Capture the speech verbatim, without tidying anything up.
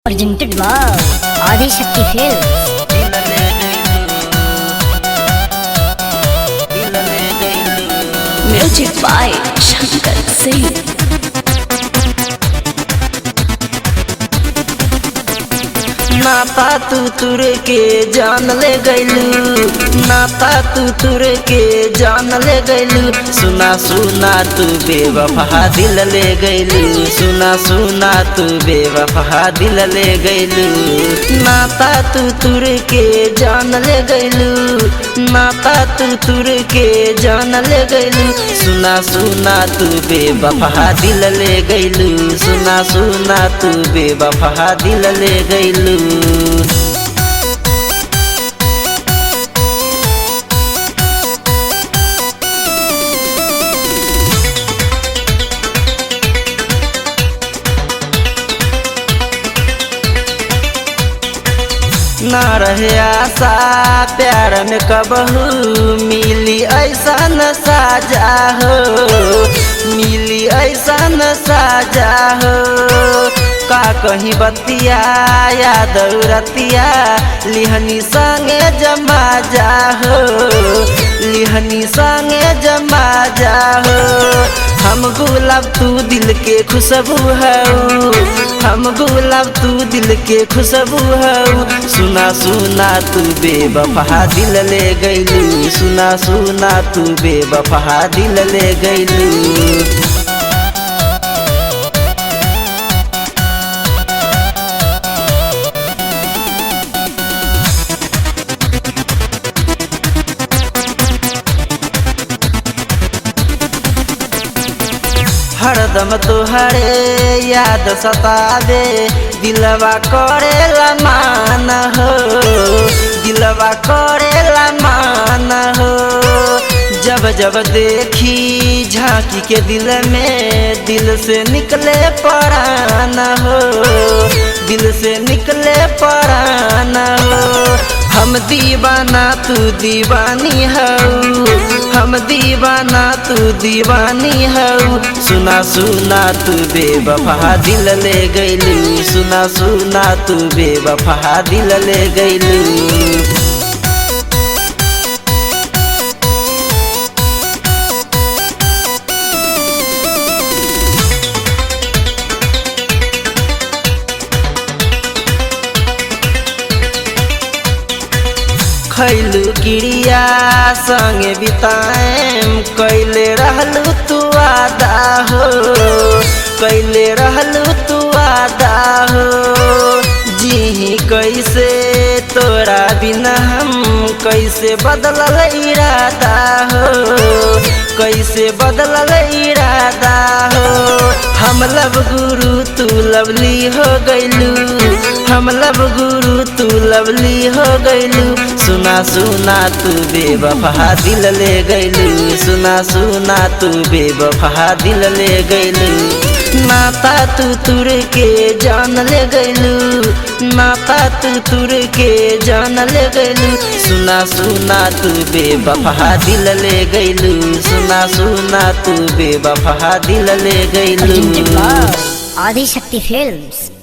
Presented by Adi Shakti Films. Music by Shankar Singh. नाता तू तुर के जान ले गैलू, नाता तू तुर के जान ले गैलू। सुना सुना तू बेवफा दिल ले गैलू, सुना सुना तू बेवफा दिल ले गैलू। नाता तू तुर के जान ले गैलू, नाता तू तुर के जान ले गैलू। सुना सुना तू बेवफा दिल ले गैलू, सुना सुना तू बेवफा दिल ले गैलू। ना रहे आशा प्यार में कबहू मिली ऐसा न साजा हो, मिली ऐसा न साजा हो। का कहीं बतिया याद रतिया लिहनी संगे जमा जा हो, लिहनी संगे जमा जा हो। हम गुलाब तू दिल के खुशबू हऊ, हम गुलाब तू दिल के खुशबू हऊ। सुना सुना तू बेवफा दिल ले गैलू, सुना सुना तू बेवफा दिल ले गैलू। हरदम तुहरे याद सतावे, दिलवा करेला मान हो, दिलवा करेला मान हो। जब जब देखी झांकी के दिल में, दिल से निकले परान हो, दिल से निकले परान हो। हम दीवाना तू दीवानी हऊ, हम दीवाना तू दीवानी हऊ। सुना सुना तू बेवफा दिल ले गैलू, सुना सुना तू बेवफा दिल ले गैलू। खैलू क्रिया संगे बिताएम, कैले रहलू तू वादा हो, कैले रहलू तू वादा हो। जी कैसे तोरा बिना हम, कैसे बदलल इरादा हो, कैसे बदलल इरादा हो। हम लब गुरु तू लवली हो गैलू, हम लब गुरु तू लवली हो गैलू। सुना सुना तू बेवफा दिल ले गैलू, सुना सुना तू बेवफा दिल ले गैलू। नाता तू तुर के जान ले गैलू, नाता तू तुर के जान ले गैलू। सुना सुना तू बेवफा दिल ले गैलू, सुना सुना तू बेवफा दिल ले गैलू। Presented by Adi Shakti Films.